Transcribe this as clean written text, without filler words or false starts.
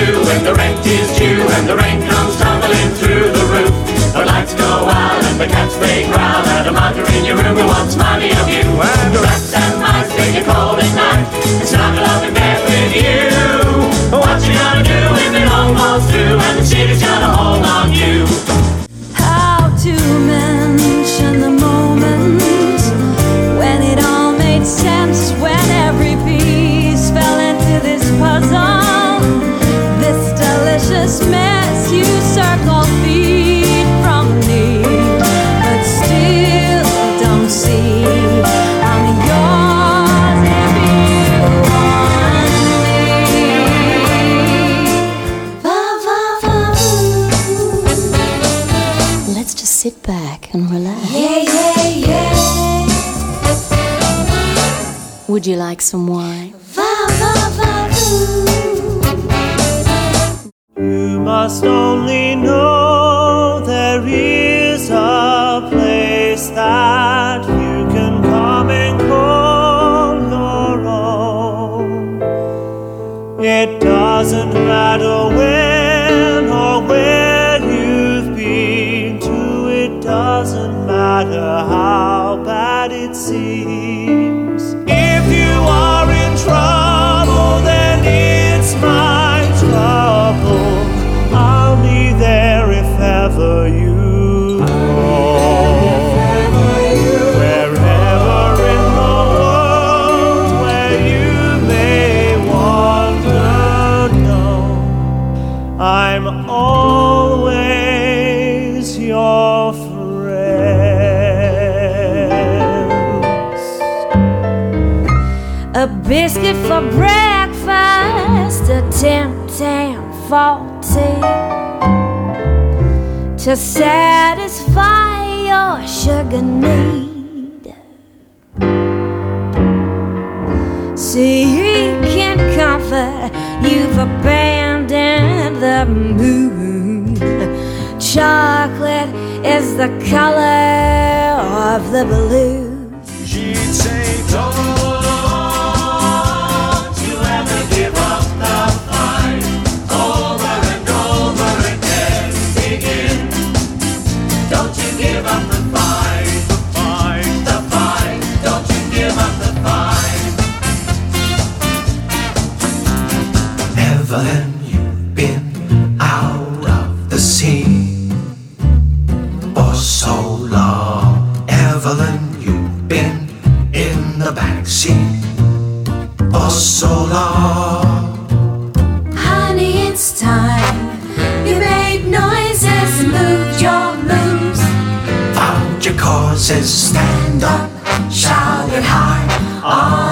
do when the rent is due and the rain comes tumbling through the roof. The lights go wild and the cats they growl at a mother in your room who wants money of you. And the rats and mice make you cold at night and snuggle up in bed with you. What you gonna do when it all falls through and the city's gonna hold on you? How to mention the moment when it all made sense, when every piece fell into this puzzle, this delicious mess you circle feet from me, but still don't see I'm yours if you want me. Let's just sit back and relax. Yeah. Would you like some wine? You must only know there is a place that you can come and call your own. It doesn't matter when or where you've been to, it doesn't matter how bad it seems. If you are in trouble, then it's my trouble. I'll be there if ever you call. Wherever in the world where you may wander, know I'm always your friend. A biscuit for breakfast, a Tim Tam for tea, to satisfy your sugar need. See, he can comfort, you've abandoned the moon. Chocolate is the color of the blues. She'd say, don't you ever give up the fight. Over and over again, begin. Don't you give up the fight. The fight. Don't you give up the fight. Evelyn, you've been out of the sea for so long. Evelyn, you've been in the backseat for so long. Honey, it's time. You made noises, moved your moves. Found your causes, stand up, shout it high.